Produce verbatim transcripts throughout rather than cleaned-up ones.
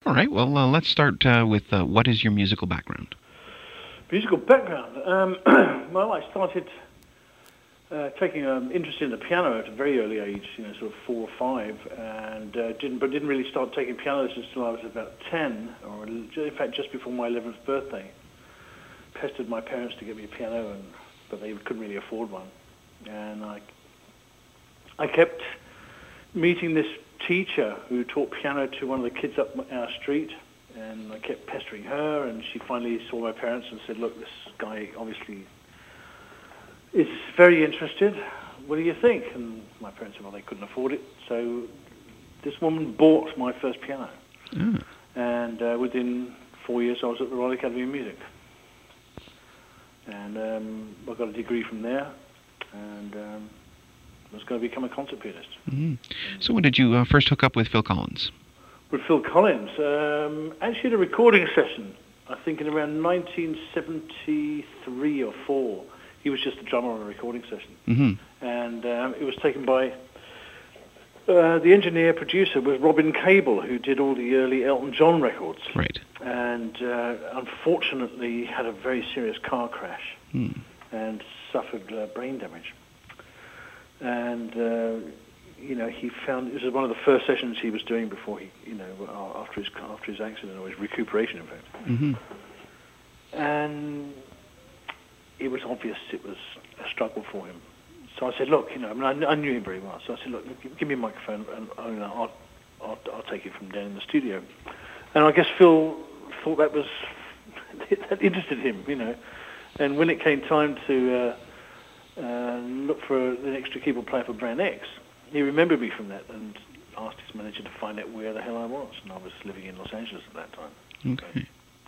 All right. Well, uh, let's start uh, with uh, what is your musical background? Musical background. Um, well, I started uh, taking an interest in the piano at a very early age, you know, sort of four or five, and uh, didn't, but didn't really start taking piano lessons until I was about ten, or in fact just before my eleventh birthday. Pestered my parents to get me a piano, and but they couldn't really afford one, and I, I kept meeting this teacher who taught piano to one of the kids up our street, and I kept pestering her, and she finally saw my parents and said, look, this guy obviously is very interested. What do you think? And my parents said, well, they couldn't afford it. So this woman bought my first piano. Mm. And uh, within four years, I was at the Royal Academy of Music. And um, I got a degree from there, and um, I was going to become a concert pianist. Mm-hmm. So when did you uh, first hook up with Phil Collins? With Phil Collins? Um, actually at a recording session, I think in around nineteen seventy-three or four. He was just a drummer on a recording session. Mm-hmm. And um, it was taken by uh, the engineer producer was Robin Cable, who did all the early Elton John records. Right. And uh, unfortunately had a very serious car crash mm. and suffered uh, brain damage. And, uh, you know, he found, this was one of the first sessions he was doing before he, you know, after his after his accident, or his recuperation, in fact. Mm-hmm. And it was obvious it was a struggle for him. So I said, look, you know, I mean, I, I knew him very well. So I said, look, give, give me a microphone, and I'll, I'll, I'll, I'll take it from down in the studio. And I guess Phil thought that was, that interested him, you know. And when it came time to uh, uh, look for an extra keyboard player for Brand X, he remembered me from that and asked his manager to find out where the hell I was. And I was living in Los Angeles at that time. Okay.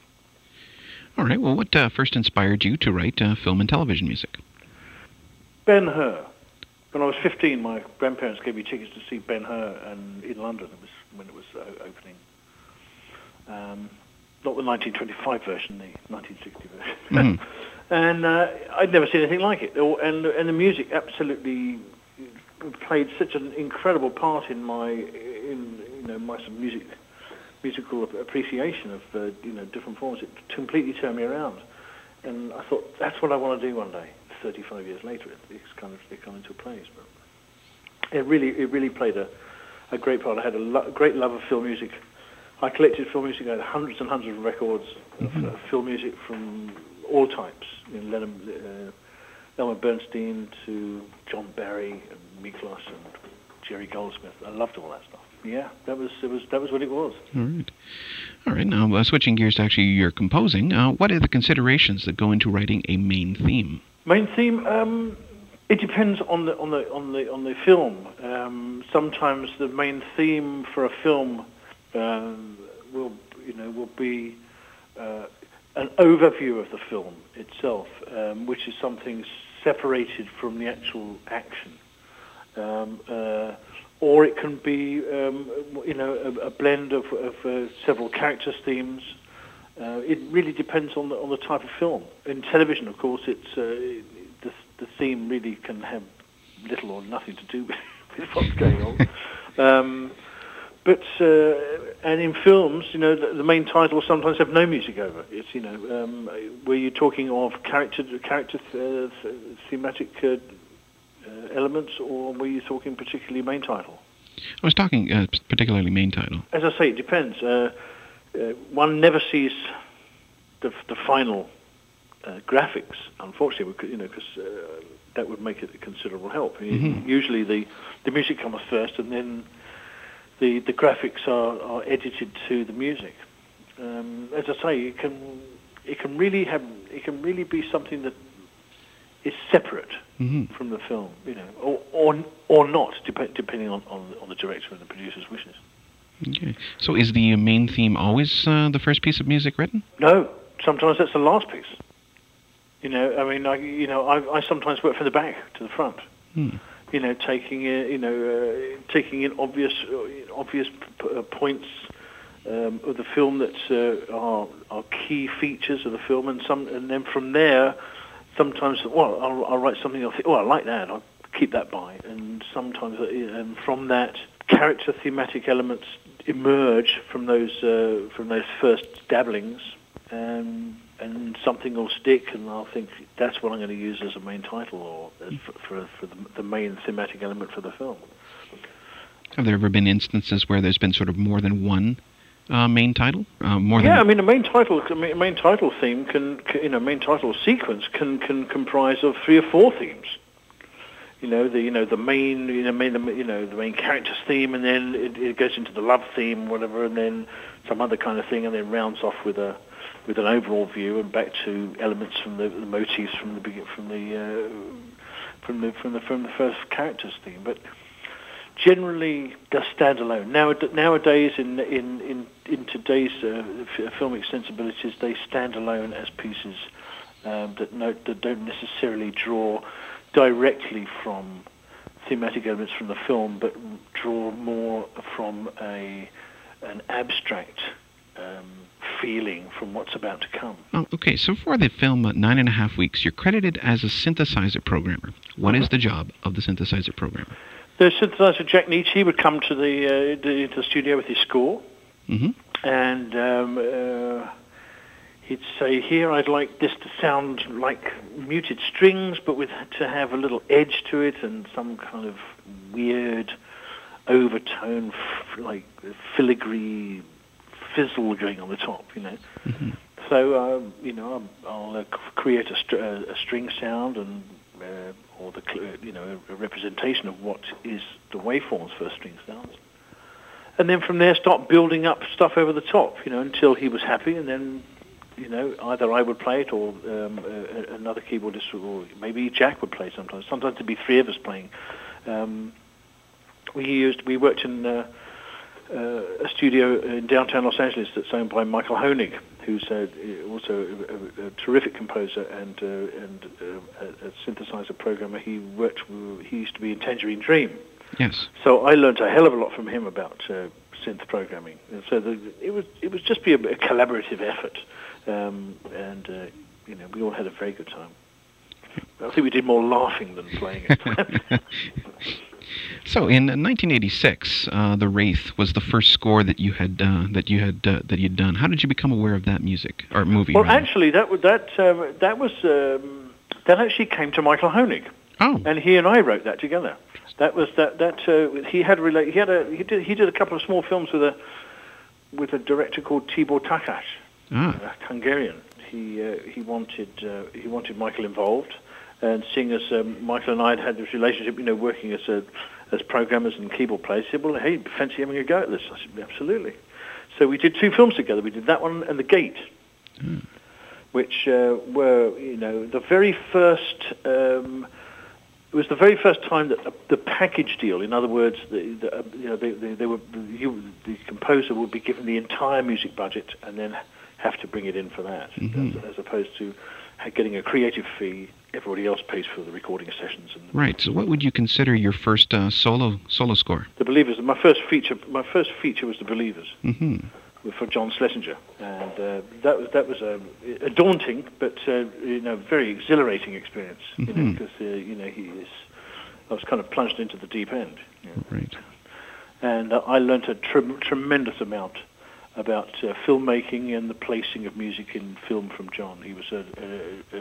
All right. Well, what uh, first inspired you to write uh, film and television music? Ben-Hur. When I was fifteen, my grandparents gave me tickets to see Ben-Hur and in London. It was when it was uh, opening. Um, not the nineteen twenty-five version, the nineteen sixty version. Mm-hmm. And uh, I'd never seen anything like it. And, and the music absolutely played such an incredible part in my, in you know, my some music. musical appreciation of uh, you know different forms. It completely turned me around, and I thought that's what I want to do one day. Thirty-five years later, it, it's kind of it come into place. But it really it really played a, a great part. I had a lo- great love of film music. I collected film music. I had hundreds and hundreds of records mm-hmm. of uh, film music from all types. You know, Lennon, uh, Elmer Bernstein to John Barry and Miklos and Jerry Goldsmith. I loved all that stuff. Yeah, that was it was that was what it was. All right, all right. Now uh, switching gears to actually your composing. Uh, what are the considerations that go into writing a main theme? Main theme. Um, it depends on the on the on the on the film. Um, sometimes the main theme for a film um, will you know will be uh, an overview of the film itself, um, which is something separated from the actual action. Um, uh, Or it can be, um, you know, a, a blend of, of uh, several characters' themes. Uh, it really depends on the on the type of film. In television, of course, it's uh, the the theme really can have little or nothing to do with, with what's going on. um, but uh, and in films, you know, the, the main titles sometimes have no music over. It's you know, um, where you're talking of character character uh, thematic. Uh, Uh, elements, or were you talking particularly main title? I was talking uh, particularly main title. As I say, it depends. Uh, uh, one never sees the the final uh, graphics, unfortunately, because, you know, because uh, that would make it a considerable help. Mm-hmm. Usually, the, the music comes first, and then the the graphics are, are edited to the music. Um, as I say, it can it can really have it can really be something that is separate mm-hmm. from the film, you know, or or, or not, dep- depending on, on, on the director and the producer's wishes. Okay. So is the main theme always uh, the first piece of music written? No. Sometimes that's the last piece. You know, I mean, I, you know, I, I sometimes work from the back to the front. Hmm. You know, taking uh, you know, uh, taking in obvious uh, obvious p- uh, points um, of the film that uh, are are key features of the film, and some, and then from there. Sometimes, well, I'll, I'll write something. I'll think, oh, I like that. I'll keep that by. And sometimes, and from that, character thematic elements emerge from those uh, from those first dabblings, um, and something will stick, and I'll think that's what I'm going to use as a main title or as for, for, for the, the main thematic element for the film. Have there ever been instances where there's been sort of more than one uh, main title? Uh, more yeah, than I mean, a main title, a main title theme can, can, you know, main title sequence can can comprise of three or four themes. You know, the you know the main you know main you know the main character's theme, and then it, it goes into the love theme, whatever, and then some other kind of thing, and then rounds off with a with an overall view and back to elements from the, the motifs from the begin from the uh, from the from the from the first character's theme, but generally does stand alone. Now nowadays in in in, in today's uh, filmic sensibilities, they stand alone as pieces um, that no, that don't necessarily draw directly from thematic elements from the film, but draw more from a an abstract um, feeling from what's about to come. Oh, okay. So for the film uh, Nine and a Half Weeks, you're credited as a synthesizer programmer. What mm-hmm. is the job of the synthesizer programmer? The synthesizer Jack Nietzsche would come to the, uh, the, the studio with his score, mm-hmm. and um, uh, he'd say, here I'd like this to sound like muted strings, but with to have a little edge to it and some kind of weird overtone, f- like filigree fizzle going on the top, you know. Mm-hmm. So, um, you know, I'll, I'll uh, create a, str- a string sound and uh, or the cl- you know a representation of what is the waveforms for string sounds, and then from there start building up stuff over the top, you know, until he was happy, and then. You know, either I would play it or um, uh, another keyboardist, or maybe Jack would play sometimes. Sometimes there'd be three of us playing. Um, we used, we worked in uh, uh, a studio in downtown Los Angeles that's owned by Michael Honig, who's uh, also a, a, a terrific composer and uh, and uh, a, a synthesizer programmer. He worked. He used to be in Tangerine Dream. Yes. So I learned a hell of a lot from him about uh, synth programming, and so the, it was it was just be a, a collaborative effort. Um, and, uh, you know, we all had a very good time. I think we did more laughing than playing it. So, in nineteen eighty-six, uh, The Wraith was the first score that you had uh, that you had uh, that you'd done. How did you become aware of that music or movie? Well, rather? actually, that was that um, that was um, that actually came to Michael Honig. Oh. And he and I wrote that together. That was that that uh, he had rela- he had a he did he did a couple of small films with a with a director called Tibor Takács. Ah. Uh, Hungarian. He uh, he wanted uh, he wanted Michael involved, and seeing as um, Michael and I had had this relationship, you know, working as a, as programmers and keyboard players, he said, "Well, hey, fancy having a go at this?" I said, "Absolutely." So we did two films together. We did that one and The Gate, mm. which uh, were you know the very first. Um, It was the very first time that the package deal, in other words, the, the, uh, you know, they, they, they were, the, the composer would be given the entire music budget and then have to bring it in for that, mm-hmm. as, as opposed to getting a creative fee. Everybody else pays for the recording sessions. And the right. So, what would you consider your first uh, solo solo score? The Believers. My first feature. My first feature was The Believers. Mm-hmm. For John Schlesinger, and uh, that was that was a, a daunting but uh, you know very exhilarating experience. Mm-hmm. You know, because uh, you know he is. I was kind of plunged into the deep end. You know. Right. And uh, I learnt a tre- tremendous amount about uh, filmmaking and the placing of music in film from John. He was a, a,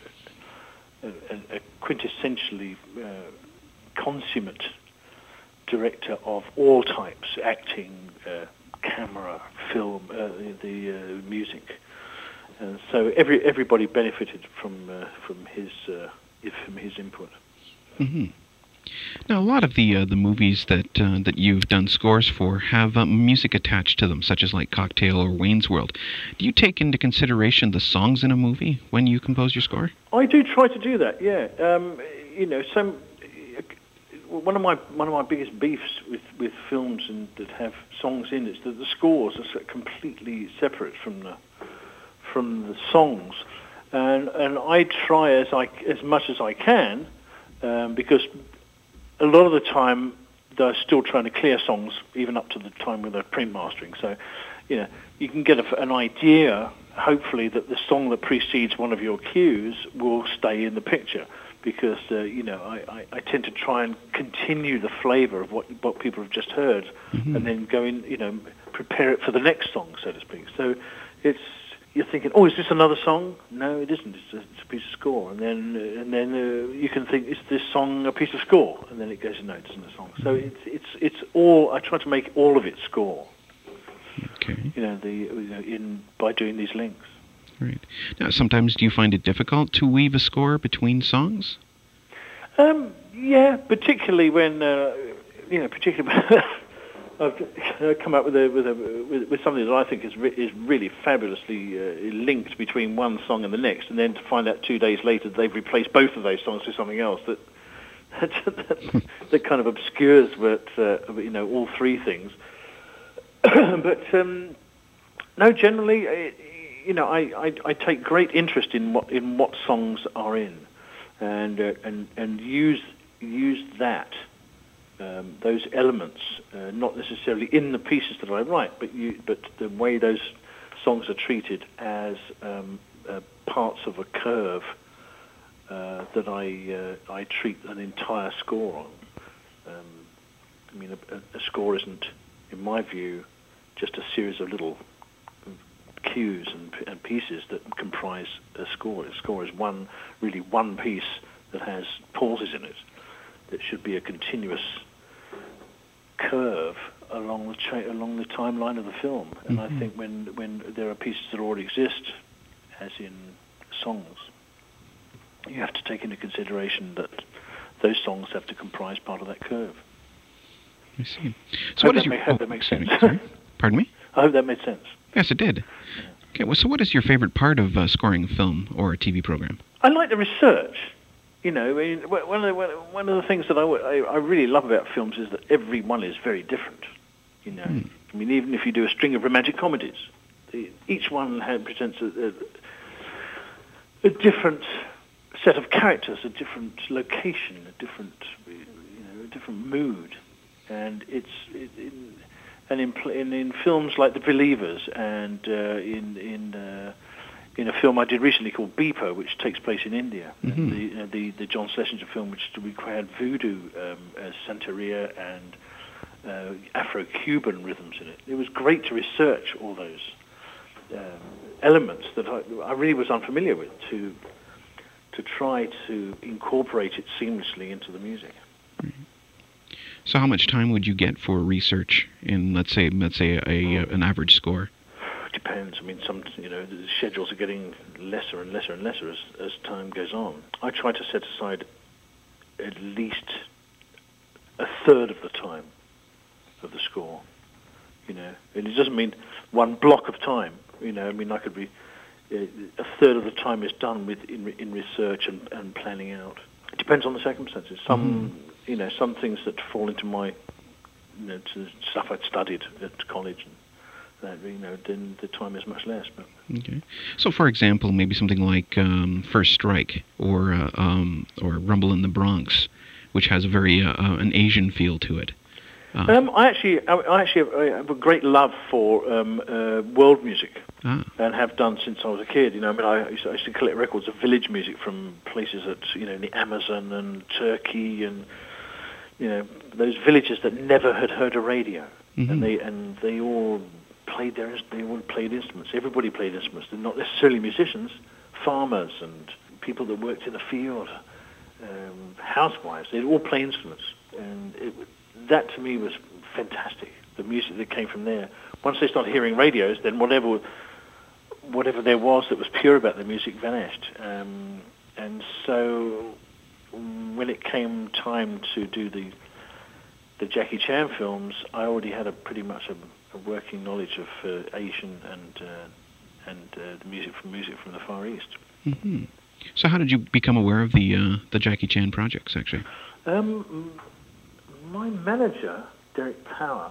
a, a, a quintessentially uh, consummate director of all types: acting. Uh, camera, film, uh, the uh, music, and so every everybody benefited from uh, from his uh, from his input. Mm-hmm. Now, a lot of the uh, the movies that uh, that you've done scores for have um, music attached to them, such as like Cocktail or Wayne's World. Do you take into consideration the songs in a movie when you compose your score? I do try to do that. Yeah, um, you know, some. One of my one of my biggest beefs with, with films and that have songs in it is that the scores are completely separate from the from the songs, and and I try as I as much as I can, um, because a lot of the time they're still trying to clear songs even up to the time when they're pre-mastering. So, you know, you can get a, an idea, hopefully, that the song that precedes one of your cues will stay in the picture. because uh, you know I, I, I tend to try and continue the flavour of what what people have just heard, Mm-hmm. and then go in, you know, prepare it for the next song, so to speak. So it's you're thinking, oh, is this another song? No, it isn't. It's a, it's a piece of score, and then uh, and then uh, you can think, is this song a piece of score? And then it goes, no, it isn't a song. So it's it's it's all. I try to make all of it score. Okay. You know, the you know, in by doing these links. Right. Now, sometimes do you find it difficult to weave a score between songs? Um, yeah, particularly when uh, you know, particularly when I've come up with a, with, a, with with something that I think is re- is really fabulously uh, linked between one song and the next, and then to find out two days later that they've replaced both of those songs with something else that that, that kind of obscures what uh, you know all three things. But um, no, generally, uh, you know, I, I, I take great interest in what in what songs are in, and uh, and and use use that. Um, those elements, uh, not necessarily in the pieces that I write, but you, but the way those songs are treated as um, uh, parts of a curve uh, that I uh, I treat an entire score on. Um, I mean, a, a score isn't, in my view, just a series of little cues and, and pieces that comprise a score. A score is one, really one piece that has pauses in it. That should be a continuous curve along the tra- along the timeline of the film. And mm-hmm. I think when when there are pieces that already exist, as in songs, you have to take into consideration that those songs have to comprise part of that curve. I see. So what is your? I hope oh, that makes sense. Sorry. Pardon me? I hope that made sense. Yes, it did. Yeah. Okay. Well, so what is your favorite part of uh, scoring a film or a T V program? I like the research. You know, I mean, one of the, one of the things that I, I really love about films is that every one is very different. You know, mm. I mean, even if you do a string of romantic comedies, the, each one has, presents a, a, a different set of characters, a different location, a different, you know, a different mood, and it's it, in, and in, in in films like The Believers and uh, in in. Uh, in a film I did recently called Beeper, which takes place in India. Mm-hmm. And the, uh, the the John Schlesinger film, which required voodoo, um, uh, Santeria, and uh, Afro-Cuban rhythms in it. It was great to research all those um, elements that I, I really was unfamiliar with, to to try to incorporate it seamlessly into the music. Mm-hmm. So, how much time would you get for research in, let's say, let's say a, a an average score? Depends. I mean, some you know the schedules are getting lesser and lesser and lesser as, as time goes on. I try to set aside at least a third of the time of the score. You know, and it doesn't mean one block of time. You know, I mean, I could be uh, a third of the time is done with in, in research and, and planning out. It depends on the circumstances. Some mm-hmm. you know some things that fall into my you know to stuff I'd studied at college. And, that, you know, then the time is much less. But. Okay. So, for example, maybe something like um, First Strike or uh, um, or Rumble in the Bronx, which has a very uh, uh, an Asian feel to it. Uh, um, I actually, I, I actually have a great love for um, uh, world music, ah. and have done since I was a kid. You know, I mean, I used, to, I used to collect records of village music from places that you know, in the Amazon and Turkey, and you know, those villages that never had heard a radio, mm-hmm. and they and they all. Played their, they all played instruments. Everybody played instruments. They're not necessarily musicians, farmers and people that worked in the field, um, housewives. They'd all play instruments, and it, that to me was fantastic. The music that came from there. Once they started hearing radios, then whatever whatever there was that was pure about the music vanished. Um, and so when it came time to do the the Jackie Chan films, I already had a pretty much a a working knowledge of uh, Asian and uh, and uh, the music from music from the Far East. Mm-hmm. So, how did you become aware of the uh, the Jackie Chan projects? Actually, um, my manager Derek Power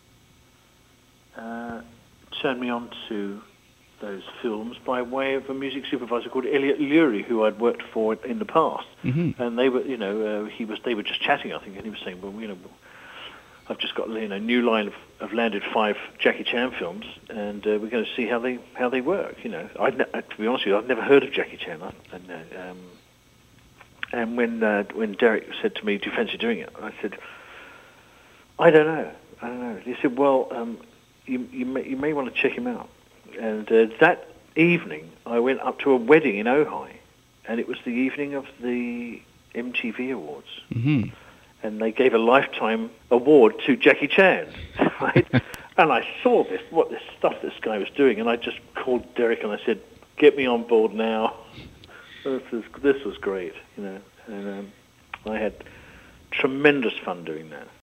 uh, turned me on to those films by way of a music supervisor called Elliot Lurie, who I'd worked for in the past. Mm-hmm. And they were, you know, uh, he was they were just chatting, I think, and he was saying, well, you know. I've just got you know new line of I've landed five Jackie Chan films, and uh, we're going to see how they how they work. You know, I'd ne- to be honest with you, I've never heard of Jackie Chan. I, and, uh, um, And when uh, when Derek said to me, "Do you fancy doing it?" I said, "I don't know. I don't know." He said, "Well, um, you you may, you may want to check him out." And uh, that evening, I went up to a wedding in Ojai, and it was the evening of the M T V Awards, Mm-hmm. and they gave a lifetime award to Jackie Chan, right? And I saw this, what this stuff this guy was doing, and I just called Derek and I said, "Get me on board now." This was this was great, you know, and um, I had tremendous fun doing that.